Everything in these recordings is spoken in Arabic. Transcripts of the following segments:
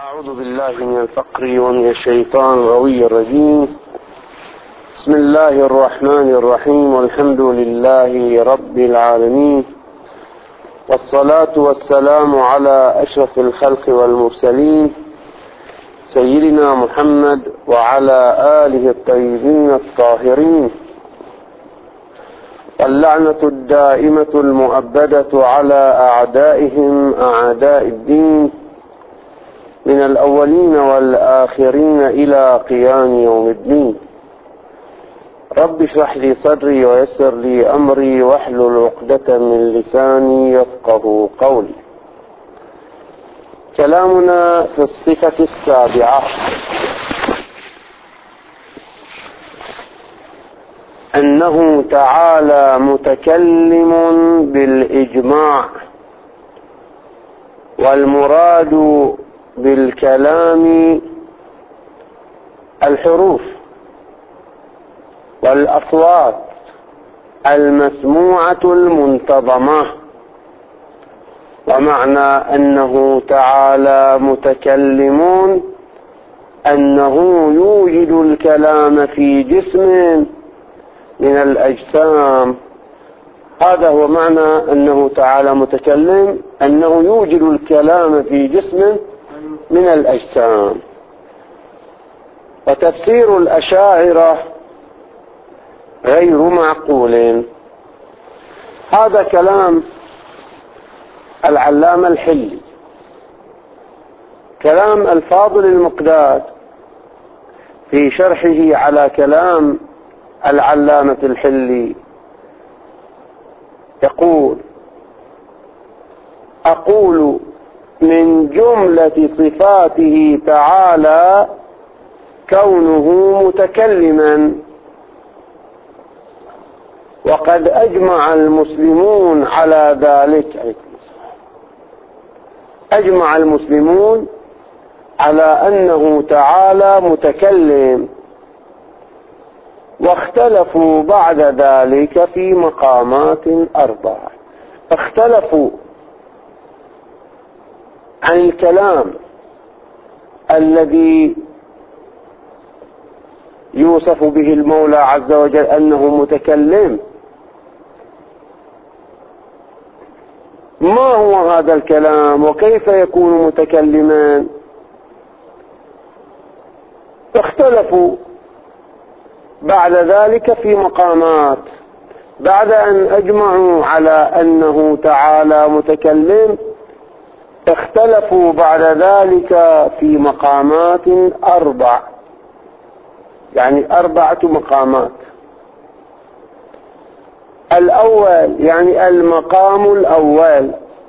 أعوذ بالله من الفقر ومن الشيطان الغوي الرجيم. بسم الله الرحمن الرحيم، والحمد لله رب العالمين، والصلاة والسلام على أشرف الخلق والمرسلين سيدنا محمد وعلى آله الطيبين الطاهرين، واللعنة الدائمة المؤبدة على أعدائهم أعداء الدين من الأولين والآخرين إلى قيام يوم الدين. رب اشرح لي صدري ويسر لي أمري واحلل عقدة من لساني يفقه قولي. كلامنا في الصفة السابعة، أنه تعالى متكلم بالإجماع، والمراد بالكلام الحروف والأصوات المسموعة المنتظمة. ومعنى أنه تعالى متكلم أنه يوجد الكلام في جسم من الأجسام. هذا هو معنى أنه تعالى متكلم، أنه يوجد الكلام في جسم من الأجسام. وتفسير الأشاعرة غير معقول. هذا كلام العلامة الحلي، كلام الفاضل المقداد في شرحه على كلام العلامة الحلي. يقول: أقول من جملة صفاته تعالى كونه متكلما، وقد أجمع المسلمون على ذلك. أجمع المسلمون على أنه تعالى متكلم، واختلفوا بعد ذلك في مقامات أربعة. اختلفوا عن الكلام الذي يوصف به المولى عز وجل أنه متكلم. ما هو هذا الكلام وكيف يكون متكلما؟ اختلفوا بعد ذلك في مقامات. بعد أن أجمعوا على أنه تعالى متكلم، اختلفوا بعد ذلك في مقامات أربع، يعني 4 مقامات. الأول، يعني المقام الأول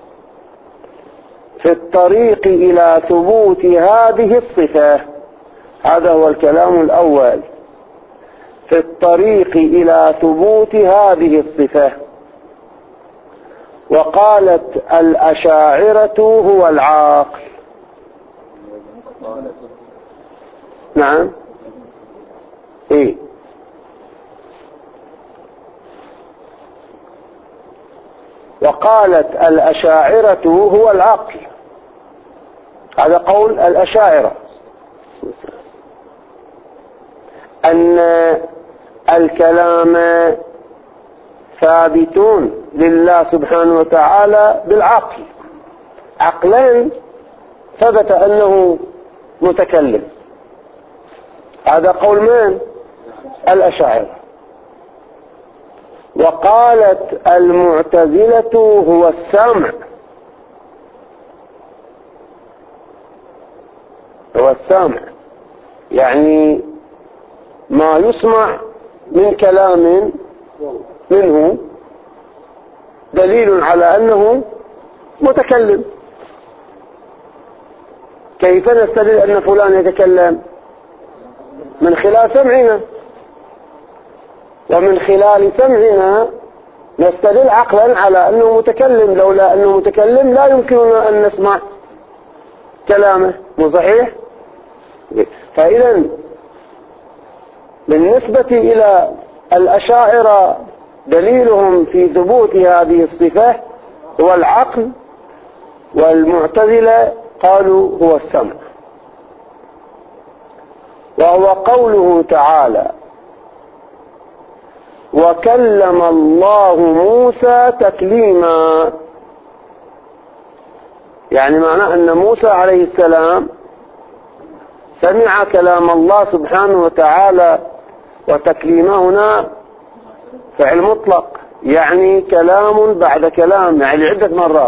في الطريق إلى ثبوت هذه الصفة. هذا هو الكلام الأول في الطريق إلى ثبوت هذه الصفة. وقالت الأشاعرة هو العاقل. نعم، إيه؟ وقالت الأشاعرة هو العقل. هذا قول الأشاعرة، أن الكلام ثابتون لله سبحانه وتعالى بالعقل. عقلين ثبت أنه متكلم. هذا قول من؟ الأشاعرة. وقالت المعتزلة هو السمع. هو السمع، يعني ما يسمع من كلام منه دليل على أنه متكلم. كيف نستدل أن فلان يتكلم؟ من خلال سمعنا، ومن خلال سمعنا نستدل عقلا على أنه متكلم. لولا أنه متكلم لا يمكننا أن نسمع كلامه، مو صحيح؟ فإذا بالنسبة إلى الأشاعرة دليلهم في ثبوت هذه الصفة هو العقل، والمعتزلة قالوا هو السمع. وهو قوله تعالى: وكلم الله موسى تكليما. يعني معناه أن موسى عليه السلام سمع كلام الله سبحانه وتعالى، وتكليمه هنا فعل مطلق، يعني كلام بعد كلام، يعني عدة مرات.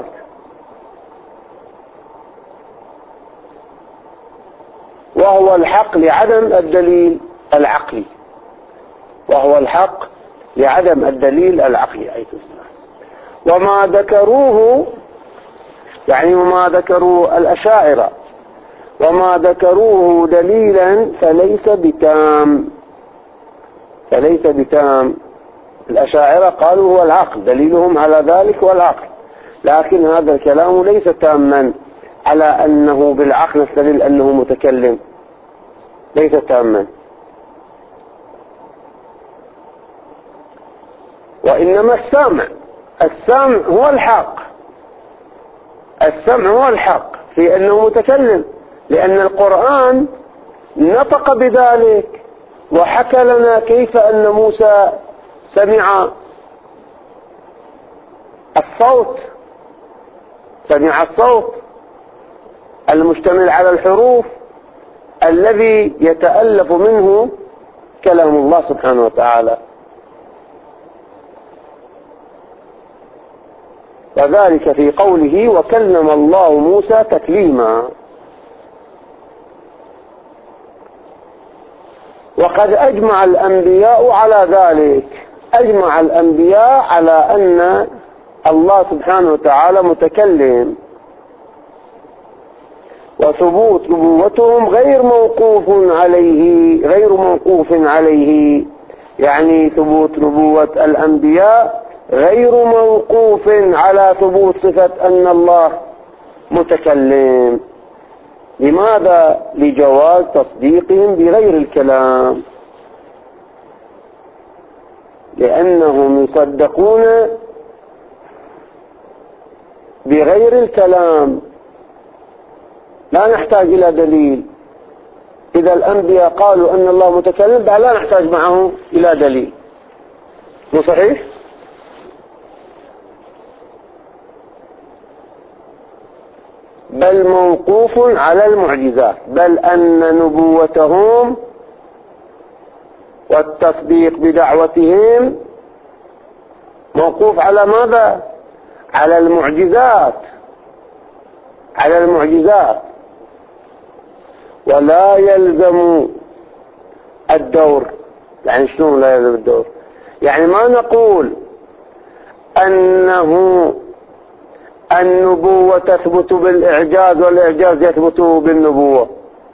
وهو الحق لعدم الدليل العقلي، وهو الحق لعدم الدليل العقلي. وما ذكروه، يعني وما ذكروا الأشاعرة، وما ذكروه دليلا فليس بتام، فليس بتام. الأشاعرة قالوا هو العقل، دليلهم على ذلك هو العقل، لكن هذا الكلام ليس تاما على أنه بالعقل نستدل أنه متكلم، ليس تاما. وإنما السمع هو الحق، السمع هو الحق في أنه متكلم، لأن القرآن نطق بذلك وحكى لنا كيف أن موسى سمع الصوت، سمع الصوت المشتمل على الحروف الذي يتألف منه كلام الله سبحانه وتعالى. وذلك في قوله: وكلم الله موسى تكليما. وقد أجمع الأنبياء على ذلك، أجمع الأنبياء على أن الله سبحانه وتعالى متكلم، وثبوت نبوتهم غير موقوف عليه، يعني ثبوت نبوة الأنبياء غير موقوف على ثبوت صفة أن الله متكلم. لماذا؟ لجواز تصديقهم بغير الكلام، لأنهم يصدقون بغير الكلام، لا نحتاج إلى دليل. إذا الأنبياء قالوا أن الله متكلم لا نحتاج معه إلى دليل، مو صحيح؟ بل موقوف على المعجزات، بل أن نبوتهم والتصديق بدعوتهم موقوف على ماذا؟ على المعجزات، على المعجزات. ولا يلزم الدور. يعني شنو لا يلزم الدور؟ يعني ما نقول أنه النبوة تثبت بالإعجاز والإعجاز يثبت بالنبوة.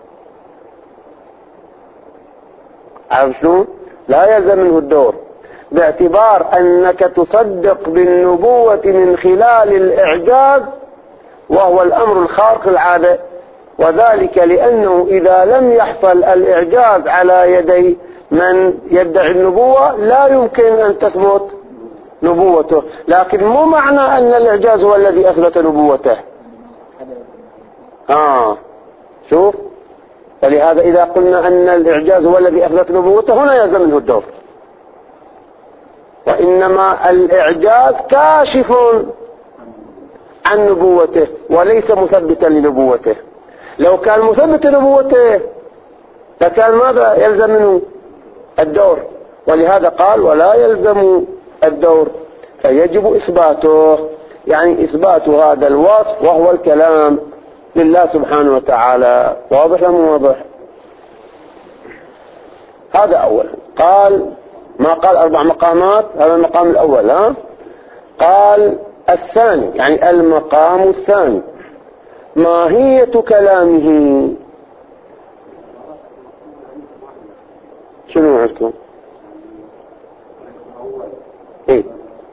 عارف شنو؟ لا يلزم منه الدور، باعتبار أنك تصدق بالنبوة من خلال الإعجاز، وهو الأمر الخارق العادة. وذلك لأنه إذا لم يحصل الإعجاز على يدي من يدعي النبوة لا يمكن أن تثبت نبوته. لكن مو معنى أن الإعجاز هو الذي أثبت نبوته. شوف، فلهذا إذا قلنا أن الإعجاز هو الذي أثبت نبوته هنا يلزم منه الدور. وإنما الإعجاز كاشف عن نبوته وليس مثبتا لنبوته. لو كان مثبت لنبوته لكان ماذا يلزم منه الدور. ولهذا قال: ولا يلزم الدور، فيجب إثباته، يعني إثبات هذا الوصف وهو الكلام لله سبحانه وتعالى. واضح أم واضح؟ هذا أولا. قال ما قال 4 مقامات، هذا المقام الأول. قال الثاني، يعني المقام الثاني: ماهية كلامه. شنو عندكم؟ إيه؟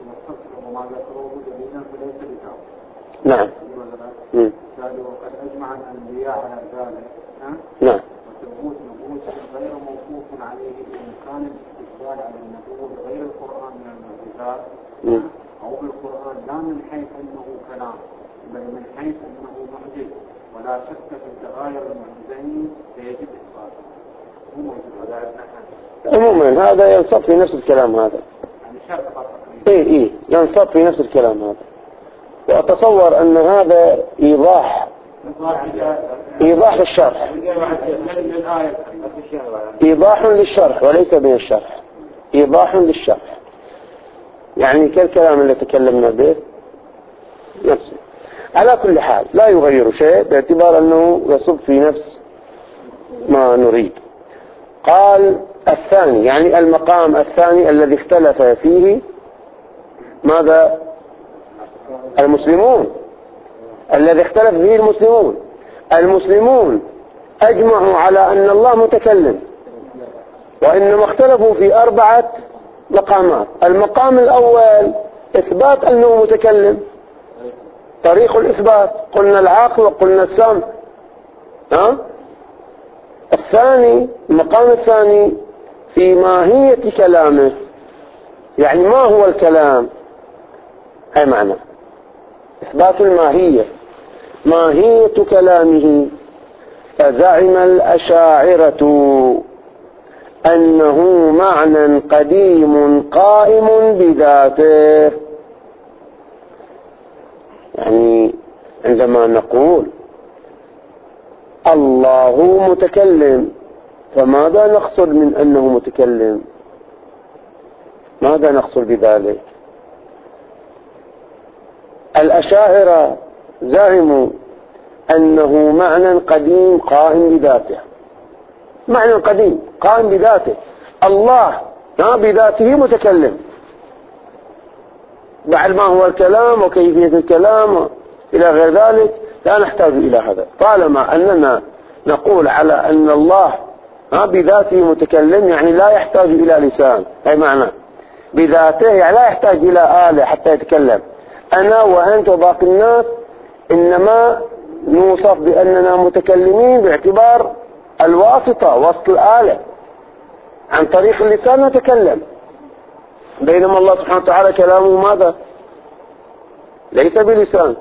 نعم. وقد أجمع الأنبياء على ذلك. نعم. وثبوت نبوة غير موقوف عليه بإمكان الاستدلال على النبوة غير القرآن من المعجزات، أو بالقرآن لا من حيث أنه كلام بل من حيث أنه معجز، ولا شك في تغاير المعجزين فيجب إثباته. عموما هذا ينصب في نفس الكلام هذا. إيه ينصب في نفس الكلام هذا. وأتصور أن هذا إيضاح للشرح، إيضاح للشرح وليس من الشرح، إيضاح للشرح، يعني كالكلام اللي تكلمنا به نفسه. على كل حال لا يغير شيء باعتبار أنه يصب في نفس ما نريد. قال الثاني، يعني المقام الثاني الذي اختلف فيه ماذا؟ المسلمون، الذي اختلف فيه المسلمون أجمعوا على أن الله متكلم، وإنما اختلفوا في 4 مقامات. المقام الأول إثبات أنه متكلم، طريق الإثبات، قلنا العقل وقلنا السمع. الثاني، المقام الثاني في ماهية كلامه، يعني ما هو الكلام، أي معنى إثبات الماهية، ماهية كلامه. فزعم الأشاعرة أنه معنى قديم قائم بذاته. يعني عندما نقول الله متكلم، فماذا نقصد من أنه متكلم؟ ماذا نقصد بذلك؟ الأشاعرة زعموا أنه معنى قديم قائم بذاته، معنى قديم قائم بذاته. الله بذاته متكلم، بعد ما هو الكلام وكيفية الكلام إلى غير ذلك لا نحتاج إلى هذا، طالما أننا نقول على أن الله بذاته متكلم، يعني لا يحتاج إلى لسان، أي معنى بذاته يعني لا يحتاج إلى آلة حتى يتكلم. أنا وأنت وباقي الناس إنما نوصف بأننا متكلمين باعتبار الواسطة، وسط الآلة، عن طريق اللسان نتكلم، بينما الله سبحانه وتعالى كلامه ماذا؟ ليس بلسان،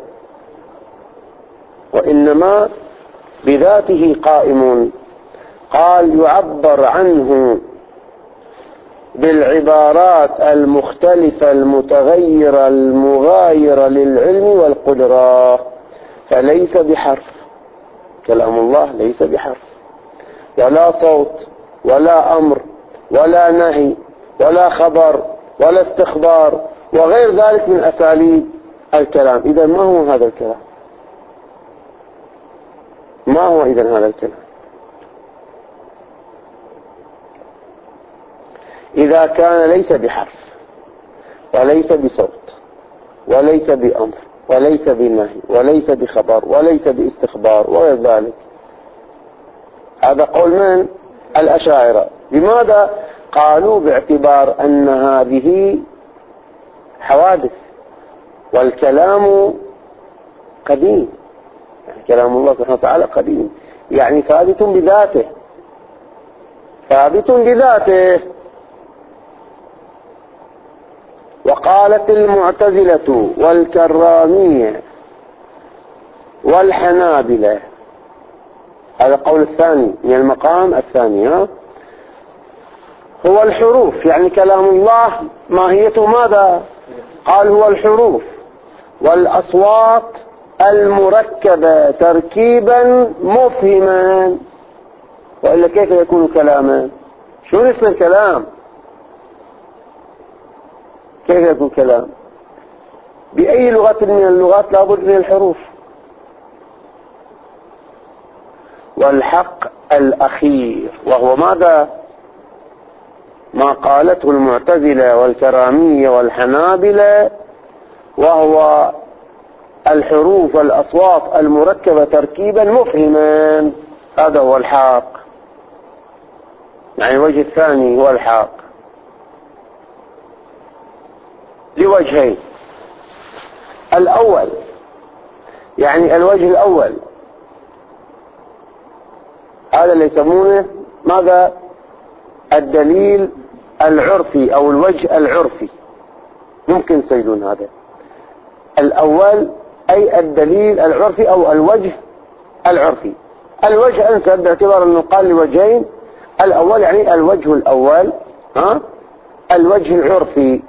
وإنما بذاته قائم. قال يعبر عنه بالعبارات المختلفة المتغيرة المغايرة للعلم والقدرة، فليس بحرف، كلام الله ليس بحرف ولا صوت ولا أمر ولا نهي ولا خبر ولا استخبار وغير ذلك من أساليب الكلام. إذا ما هو هذا الكلام؟ ما هو إذن هذا الكلام؟ إذا كان ليس بحرف وليس بصوت وليس بأمر وليس بنهي وليس بخبر وليس باستخبار وغير ذلك، هذا قول من؟ الأشاعرة. لماذا؟ قالوا باعتبار أن هذه حوادث والكلام قديم، يعني كلام الله سبحانه وتعالى قديم، يعني ثابت بذاته، ثابت بذاته. وقالت المعتزلة والكرامية والحنابلة، هذا قول الثاني من المقام الثاني، هو الحروف، يعني كلام الله ماهيته ماذا؟ قال هو الحروف والأصوات المركبة تركيبا مفهما، وإلا كيف يكون كلاما؟ شو اسم الكلام؟ كيف يكون كلام؟ بأي لغة من اللغات لابد من الحروف. والحق الأخير وهو ماذا؟ ما قالته المعتزلة والكرامية والحنابلة، وهو الحروف والأصوات المركبة تركيبا مفهما، هذا هو الحق، يعني الوجه الثاني هو الحق لوجهين. الأول يعني الوجه الأول هذا اللي يسمونه ماذا؟ الدليل العرفي أو الوجه العرفي، ممكن تسيدون هذا الأول، أي الدليل العرفي أو الوجه العرفي. الوجه أنسب باعتبار أنه قال لوجهين، الأول يعني الوجه الأول الوجه العرفي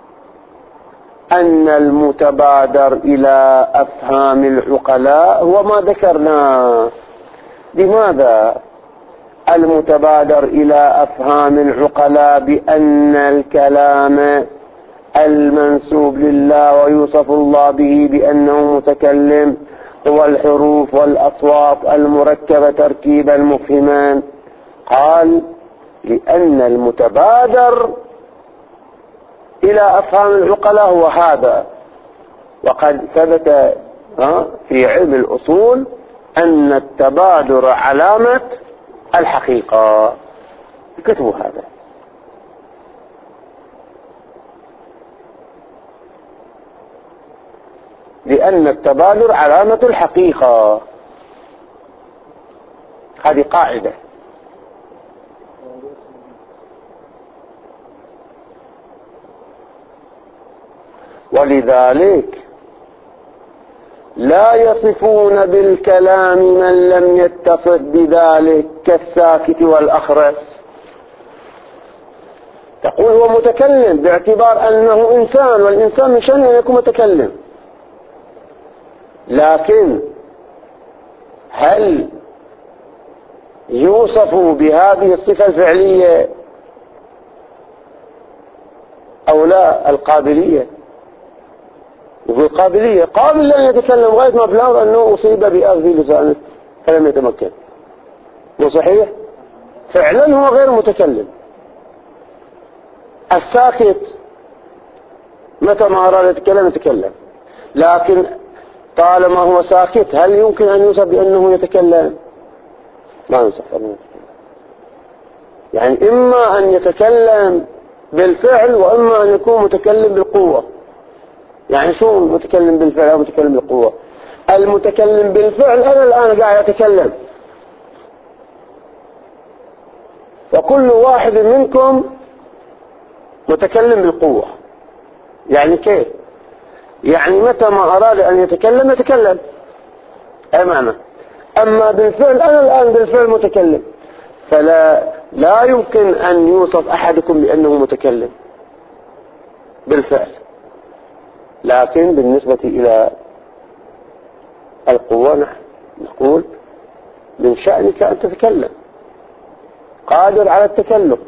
أن المتبادر إلى أفهام العقلاء هو ما ذكرناه. لماذا المتبادر إلى أفهام العقلاء بأن الكلام المنسوب لله ويوصف الله به بأنه متكلم هو الحروف والأصوات المركبة تركيبا مفهما؟ قال لأن المتبادر إلى أفهام العقلاء هو هذا. وقد ثبت في علم الأصول أن التبادر علامة الحقيقة. كتبوا هذا. لأن التبادر علامة الحقيقة. هذه قاعدة. ولذلك لا يصفون بالكلام من لم يتصف بذلك كالساكت والأخرس. تقول هو متكلم باعتبار أنه إنسان، والإنسان من شأنه أن يكون متكلم، لكن هل يوصف بهذه الصفة الفعلية أو لا؟ القابلية. والقابلية قابل أن يتكلم غاية ما بلغ أنه أصيب بأذى في لسانه فلم يتمكن. وصحيح فعلا هو غير متكلم. الساكت متى ما أراد يتكلم يتكلم، لكن طالما هو ساكت هل يمكن أن يوصف بأنه يتكلم؟ ما يوصف أنه يتكلم. يعني إما أن يتكلم بالفعل وإما أن يكون متكلم بالقوة. يعني شو متكلم بالفعل أو متكلم بالقوة؟ المتكلم بالفعل أنا الآن قاعد أتكلم، وكل واحد منكم متكلم بالقوة. يعني كيف؟ يعني متى ما أراد أن يتكلم يتكلم، أي معنى. أما بالفعل أنا الآن بالفعل متكلم، فلا يمكن أن يوصف أحدكم بأنه متكلم بالفعل. لكن بالنسبة إلى القوة نقول من شأنك أن تتكلم، قادر على التكلم.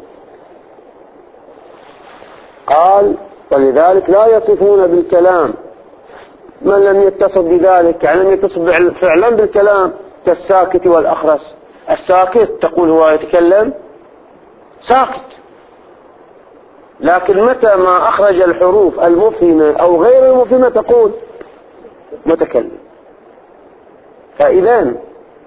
قال ولذلك لا يصفون بالكلام من لم يتصف بذلك، يعني لم يتصف فعلا بالكلام كالساكت والأخرس. الساكت تقول هو يتكلم ساكت، لكن متى ما أخرج الحروف المفهمة أو غير المفهمة تقول متكلم. فإذا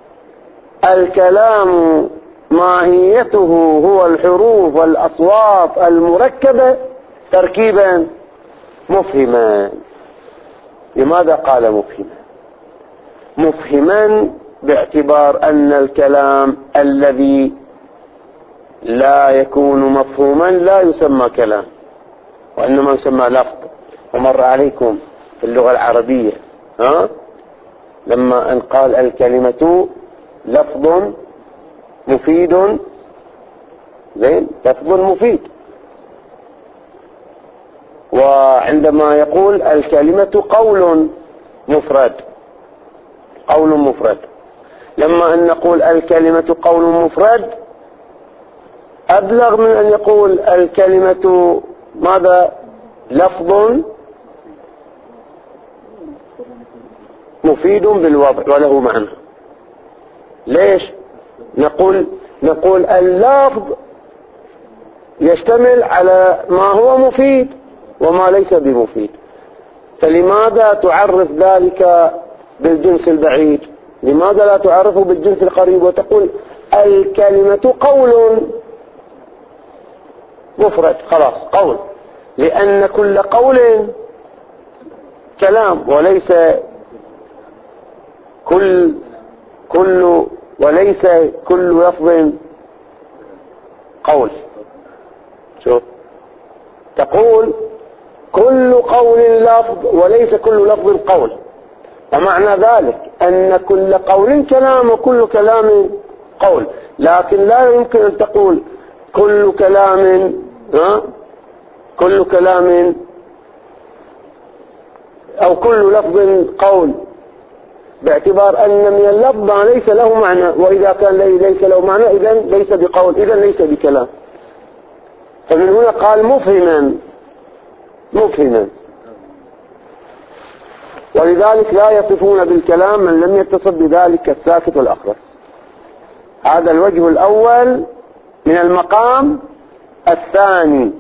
الكلام ماهيته هو الحروف والأصوات المركبة تركيبا مفهما. لماذا قال مفهما؟ مفهما باعتبار أن الكلام الذي لا يكون مفهوما لا يسمى كلام، وإنما يسمى لفظ. ومر عليكم في اللغة العربية لما أن قال الكلمة لفظ مفيد، زين، لفظ مفيد. وعندما يقول الكلمة قول مفرد، قول مفرد. لما أن نقول الكلمة قول مفرد أبلغ من أن يقول الكلمة ماذا؟ لفظ مفيد بالوضع وله معنى. ليش؟ نقول اللفظ يشتمل على ما هو مفيد وما ليس بمفيد. فلماذا تعرف ذلك بالجنس البعيد؟ لماذا لا تعرفه بالجنس القريب وتقول الكلمة قول مفرد؟ خلاص قول، لأن كل قول كلام وليس وليس كل لفظ قول. شوف، تقول كل قول لفظ وليس كل لفظ قول، ومعنى ذلك أن كل قول كلام وكل كلام قول. لكن لا يمكن أن تقول كل كلام كل كلام أو كل لفظ قول، باعتبار أن من اللفظ ما ليس له معنى، وإذا كان ليس له معنى إذن ليس بقول، إذن ليس بكلام. فمن هنا قال مفهما، ولذلك لا يصفون بالكلام من لم يتصف بذلك الساكت والأخرس. هذا الوجه الأول من المقام الثاني.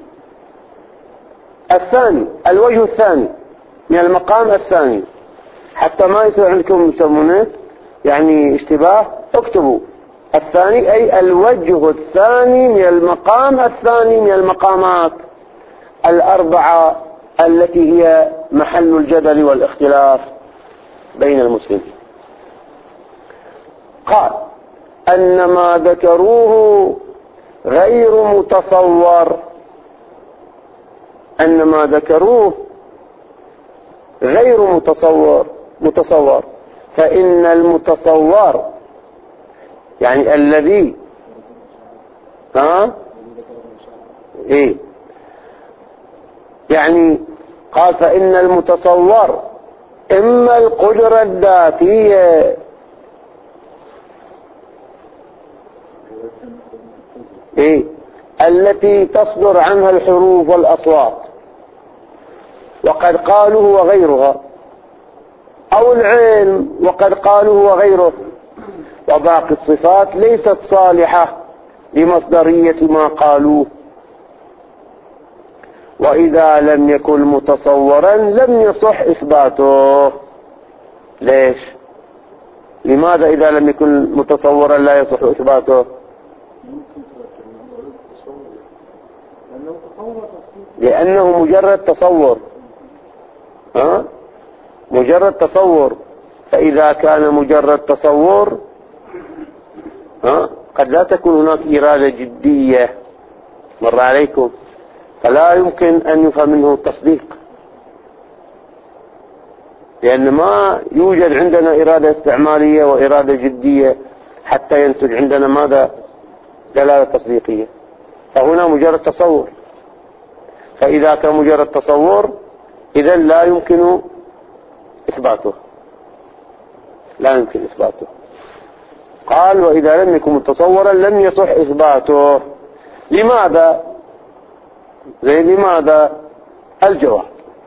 الوجه الثاني من المقام الثاني، حتى ما يصير عندكم يسمونه يعني اشتباه، اكتبوا الثاني أي الوجه الثاني من المقام الثاني من المقامات الأربعة التي هي محل الجدل والاختلاف بين المسلمين. قال أن ما ذكروه غير متصور، أن ما ذكروه غير متصور، فإن المتصور يعني الذي يعني قال فإن المتصور إما القدرة الذاتية التي تصدر عنها الحروف والأصوات، وقد قالوا وغيرها، أو العلم وقد قالوا وغيره، وباقي الصفات ليست صالحة لمصدرية ما قالوه. وإذا لم يكن متصورا لم يصح إثباته. ليش؟ لماذا إذا لم يكن متصورا لا يصح إثباته؟ لأنه مجرد تصور، مجرد تصور. فإذا كان مجرد تصور قد لا تكون هناك إرادة جدية مر عليكم، فلا يمكن أن يفهم منه التصديق، لأن ما يوجد عندنا إرادة استعمالية وإرادة جدية حتى ينتج عندنا ماذا؟ دلالة تصديقية. فهنا مجرد تصور، فإذا كان مجرد تصور إذن لا يمكن إثباته، قال وإذا لم يكن متصورا لم يصح إثباته. لماذا؟ لماذا؟ الجواب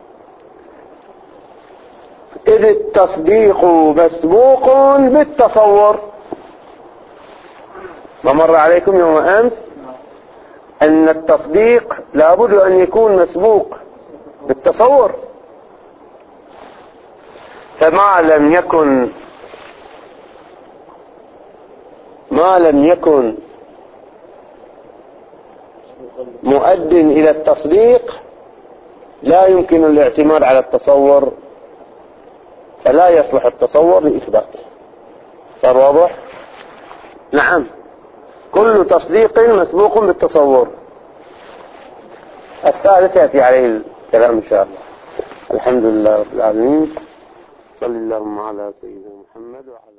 إذ التصديق مسبوق بالتصور. ومر عليكم يوم أمس أن التصديق لابد أن يكون مسبوق بالتصور، فما لم يكن مؤد إلى التصديق لا يمكن الاعتماد على التصور، فلا يصلح التصور لإثباته. صار واضح؟ نعم، كل تصديق مسبوق بالتصور. الثالث يأتي عليه الكلام إن شاء الله. الحمد لله رب العالمين، صلى اللهم على سيدنا محمد وعلى